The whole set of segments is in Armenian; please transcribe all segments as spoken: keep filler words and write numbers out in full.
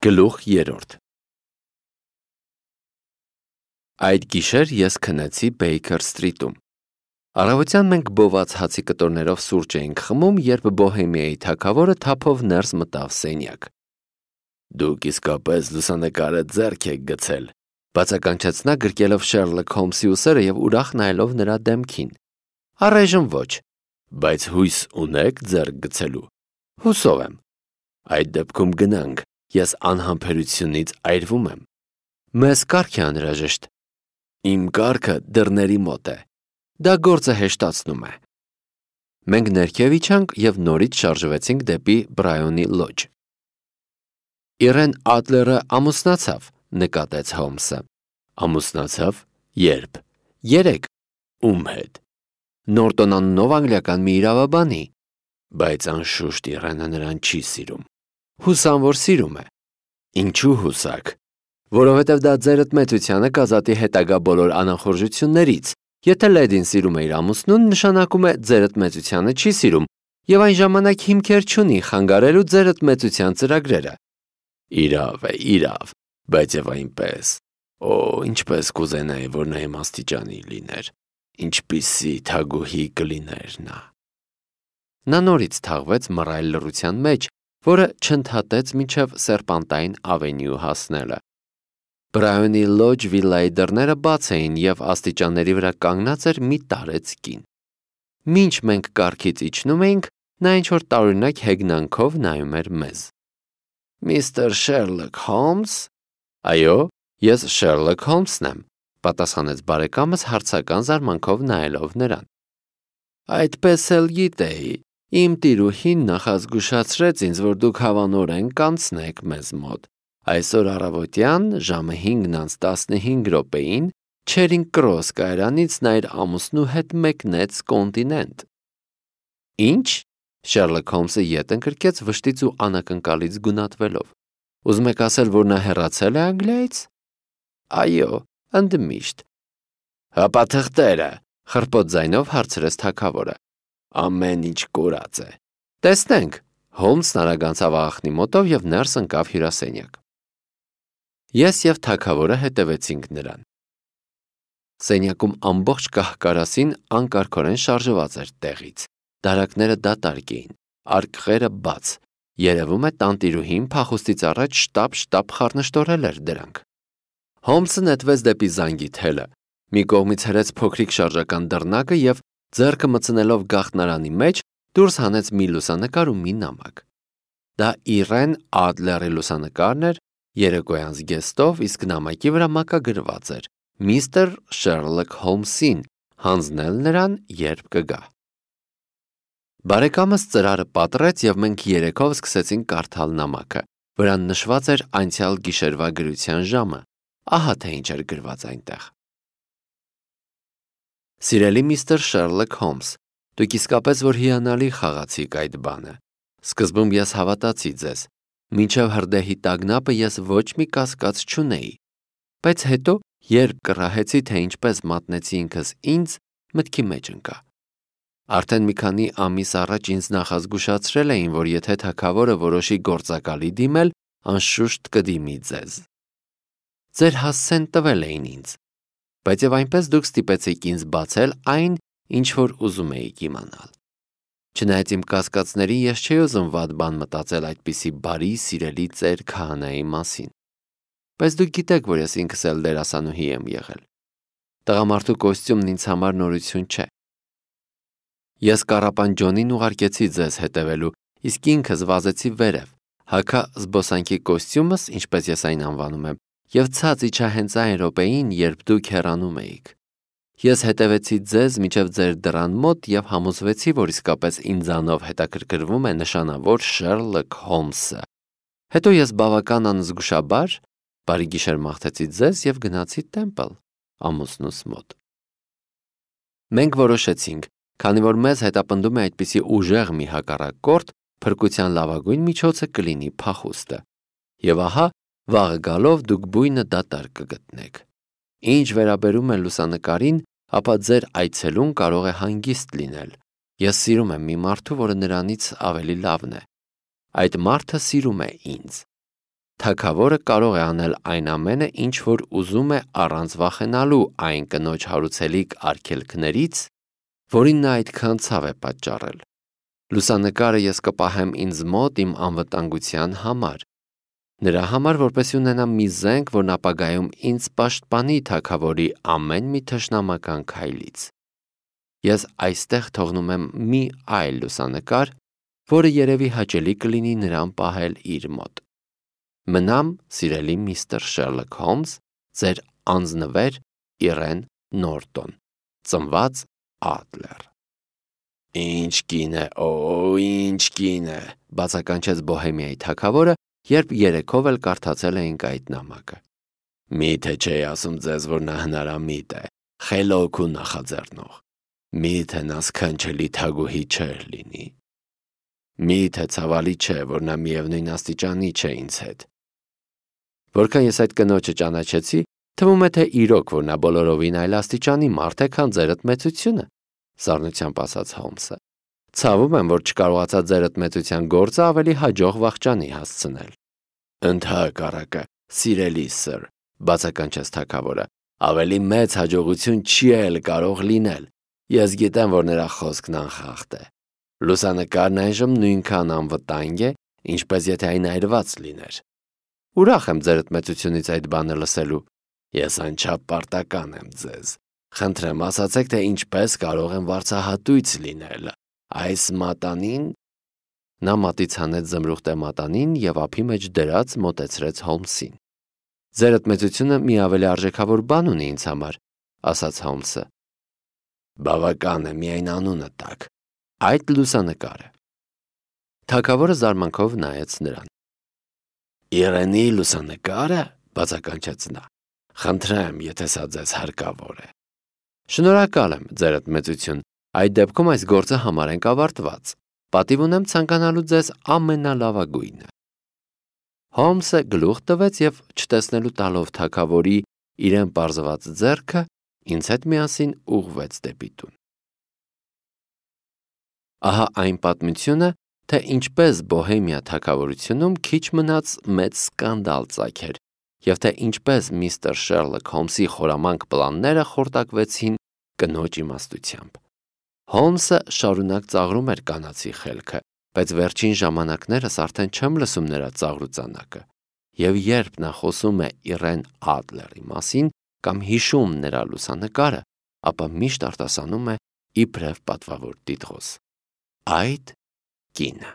Գլուխ երրորդ Այդ գիշեր ես քնեցի Բեյքեր Սթրիթում։ Առավոտյան մենք բոված հացի կտորներով սուրճ էինք խմում, երբ Բոհեմիայի թագավորը թափով ներս մտավ սենյակ։ Դուք իսկապես լուսանկարը ձեռք եք գցել, բացականչեց նա գրկելով Շերլոք Հոլմսի ուսերը և ուրախ նայելով նրա դեմքին։ Առայժմ ոչ, բայց հույս ունեք ձեռք գցելու։ Հուսով եմ։ Այդ դեպքում գնանք, ես անհամբերությունից այրվում եմ։ Մեզ կարգ է անհրաժեշտ։ Իմ կարգը դռների մոտ է։ Դա գործը հեշտացնում է։ Մենք ներքև իջանք և նորից շարժվեցինք դեպի Բրայոնի լոջ։ Իրեն Ադլերը ամուսնացավ, նկատեց Հոլմսը։ Ամուսնացավ։ Երբ։ Երեկ։ Ում հետ։ Նորտոն անունով անգլիական մի իրավաբանի։ Բայց անշուշտ Իրենը նրան չի սիրում։ Հուսամ, որ սիրում է։ Ինչու հուսակ։ Որովհետև դա ձերդ մեծությանը կազատի հետագա բոլոր անախորժություններից։ Եթե լեդին սիրում է իր ամուսնուն, նշանակում է ձերդ մեծությանը չի սիրում, և այն ժամանակ հիմքեր չունի խանգարելու ձերդ մեծության ծրագրերը։ Իրավ է, իրավ, բայց և այնպես։ Օ, ինչպես կուզենայի, որ նա իմ աստիճանի լիներ։ Ինչպիսի թագուհի կլիներ նա։ Նա նորից թաղվեց մռայլ լռության մեջ, որը չընդհատեց մինչև Սերպանտայն ավենյու հասնելը։ Բրայոնի լոջ վիլլայի դռները բաց էին և աստիճանների վրա կանգնած էր մի տարեց կին։ Մինչ մենք կառքից իջնում էինք, նա ինչ-որ տարօրինակ հեգնանքով նայում էր մեզ։ Միստր Շերլոք Հոլմս։ Այո, ես Շերլոք Հոլմսն եմ, պատասխանեց բարեկամս հարցական զարմանքով նայելով նրան։ Այդպես էլ գիտեի, իմ տիրուհին նախազգուշացրեց ինձ, որ դուք հավանորեն կանցնեք մեզ մոտ։ Այսօր առավոտյան ժամը հինգն անց տասնհինգ րոպեին Չերինգ Կրոս կայարանից նա իր ամուսնու հետ մեկնեց կոնտինենտ։ Ինչ։ Շերլոք Հոլմսը ետ ընկրկեց վշտից ու անակնկալից գունատվելով։ Ուզում եք ասել, որ նա հեռացել է Անգլիայից։ Այո, ընդմիշտ։ Հապա թղթերը, խռպոտ ձայնով հարցրեց թագավորը։ Ամեն ինչ կորած է։ Տեսնենք։ Հոլմսն արագ անցավ աղախնի մոտով և ներս ընկավ հյուրասենյակ։ Ես և թագավորը հետևեցինք նրան։ Սենյակում ամբողջ կահ-կարասին անկարգորեն շարժված էր տեղից։ Դարակները դատարկ էին, արկղերը բաց։ Երևում է տանտիրուհին փախուստից առաջ շտապ-շտապ խառնշտորել էր դրանք։ Հոլմսը նետվեց դեպի զանգի թելը, մի կողմից հրեց փոքրիկ շարժական դռնակը և, ձեռքը մտցնելով գաղտնարանի մեջ, դուրս հանեց մի լուսանկար ու մի նամակ։ Դա Իրեն Ադլերի լուսանկարն էր, երեկոյան զգեստով, իսկ նամակի վրա մակագրված էր. Միստր Շերլոք Հոլմսին, հանձնել նրան, երբ կգա։ Բարեկամս ծրարը պատռեց և մենք երեքով սկսեցինք կարդալ նամակը, վրան նշված էր անցյալ գիշերվա գրության ժամը, ահա թե ինչ էր գրված այնտեղ։ Սիրելի միստր Շերլոք Հոլմս, դուք իսկապես որ հիանալի խաղացիք այդ բանը։ Սկզբում ես հավատացի ձեզ, մինչև հրդեհի տագնապը ես ոչ մի կասկած չունեի, բայց հետո, երբ կռահեցի, թե ինչպես մատնեցի ինքս ինձ, մտքի մեջ ընկա։ Արդեն մի քանի ամիս առաջ ինձ նախազգուշացրել էին, որ եթե թագավորը որոշի գործակալի դիմել, անշուշտ կդիմի ձեզ։ Ձեր հասցեն տվել էին ինձ, բայց և այնպես դուք ստիպեցիք ինձ բացել այն, ինչ որ ուզում էիք իմանալ։ Չնայած իմ կասկածների, ես չէի ուզում վատ բան մտածել այդպիսի բարի, սիրելի ծեր քահանայի մասին։ Բայց դուք գիտեք, որ ես ինքս էլ դերասանուհի եմ եղել։ Տղամարդու կոստյումն ինձ համար նորություն չէ։ Ես Կառապան Ջոնին ուղարկեցի ձեզ հետևելու, իսկ ինքս վազեցի վերև, հագա զբոսանքի կոստյումս, ինչպես ես այն անվանում եմ, և ցած իջա հենց այն րոպեին, երբ դուք հեռանում էիք։ Ես հետևեցի ձեզ մինչև ձեր դռան մոտ և համոզվեցի, որ իսկապես ինձանով հետաքրքրվում է նշանավոր Շերլոք Հոլմսը։ Հետո ես բավական անզգուշաբար բարի գիշեր մաղթեցի ձեզ և գնացի Թեմպլ, ամուսնուս մոտ։ Մենք որոշեցինք, քանի որ մեզ հետապնդում է այդպիսի ուժեղ մի հակառակորդ, փրկության լավագույն միջոցը կլինի փախուստը։ Եվ ահա, վաղը գալով դուք բույնը դատարկ կգտնեք։ Ինչ վերաբերում է լուսանկարին, ապա ձեր այցելուն կարող է հանգիստ լինել։ Ես սիրում եմ մի մարդու, որը նրանից ավելի լավն է։ Այդ մարդը սիրում է ինձ։ թագավորը կարող է անել այն ամենը, ինչ որ ուզում է առանց վախենալու այն կնոջ հարուցելիք արգելքներից, որին նա այդքան ցավ է պատճառել։ Լուսանկարը ես կպահեմ ինձ մոտ իմ անվտանգության համար։ Նրա համար, որպեսզի ունենամ մի զենք, որն ապագայում ինձ պաշտպանի թագավորի ամեն մի թշնամական քայլից։ Ես այստեղ թողնում եմ մի այլ լուսանկար, որը երևի հաճելի կլինի նրան պահել իր մոտ։ Մնամ, սիրելի միստր Շերլոք Հոլմս, ձեր անձնվեր Իրեն Նորտոն, ծնված Ադլեր։ Ինչ կին է, օ, ինչ կին է, բացականչեց Բոհեմիայի թագավորը, երբ երեքով էլ կարդացել էինք այդ նամակը։ Միթե չէի ասում ձեզ, որ նա հնարամիտ է, խելոք ու նախաձեռնող։ Միթե նա սքանչելի թագուհի չէր լինի։ Միթե ցավալի չէ, որ նա միևնույն աստիճանի չէ ինձ հետ։ Որքան ես այդ կնոջը ճանաչեցի, թվում է թե իրոք, որ նա բոլորովին այլ աստիճանի մարդ է, քան ձերդ մեծությունը, սառնությամբ ասաց Հոլմսը։ Ցավում եմ, որ չկարողացա ձերդ մեծության գործը ավելի հաջող վախճանի հասցնել։ Ընդհակառակը, սիրելի սըր, բացականչեց թագավորը, ավելի մեծ հաջողություն չի էլ կարող լինել։ Ես գիտեմ, որ նրա խոսքն անխախտ է։ Լուսանկարն այժմ նույնքան անվտանգ է, ինչպես եթե այն այրված լիներ։ Ուրախ եմ ձերդ մեծությունից այդ բանը լսելու։ Ես անչափ պարտական եմ ձեզ։ Խնդրեմ, ասացեք, թե ինչպես կարող եմ վարձահատույց լինել։ Այս մատանին… Նա մատից հանեց զմրուխտե մատանին և ափի մեջ դրած մոտեցրեց Հոլմսին։ Ձերդ մեծությունը մի ավելի արժեքավոր բան ունի ինձ համար, ասաց Հոլմսը։ Բավական է, միայն անունը տաք։ Այդ լուսանկարը։ Թագավորը զարմանքով նայեց նրան։ Իրենի լուսանկարը, բացականչեց նա։ Խնդրեմ, եթե սա ձեզ հարկավոր է։ Շնորհակալ եմ, ձերդ մեծություն, այդ դեպքում այս գործը համարենք ավարտված։ Պատիվ ունեմ ցանկանալու ձեզ ամենալավագույնը։ Հոլմսը գլուխ տվեց և չտեսնելու տալով թագավորի իրեն պարզված ձեռքը, ինձ հետ միասին ուղղվեց դեպի տուն։ Ահա այն պատմությունը, թե ինչպես Բոհեմիա թագավորությունում քիչ մնաց մեծ սկանդալ ծագեր, և թե ինչպես միստր Շերլոք Հոլմսի խորամանկ պլանները խորտակվեցին կնոջ իմաստությամբ։ Հոլմսը շարունակ ծաղրում էր կանացի խելքը, բայց վերջին ժամանակներս արդեն չեմ լսում նրա ծաղրուծանակը, և երբ նա խոսում է Իրեն Ադլերի մասին կամ հիշում նրա լուսանկարը, ապա միշտ արտասանում է իբրև պատվավոր տիտղոս. այդ կինը։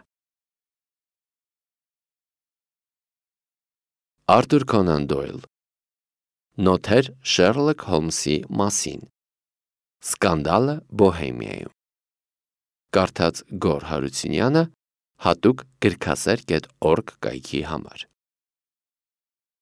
Արթուր Քոնան Դոյլ Նոթեր Շերլոք Հոլմսի մասին Սկանդալը Բոհեմիայում Կարդաց Գոռ Հարությունյանը հատուկ գրքասեր կետ օրգ կայքի համար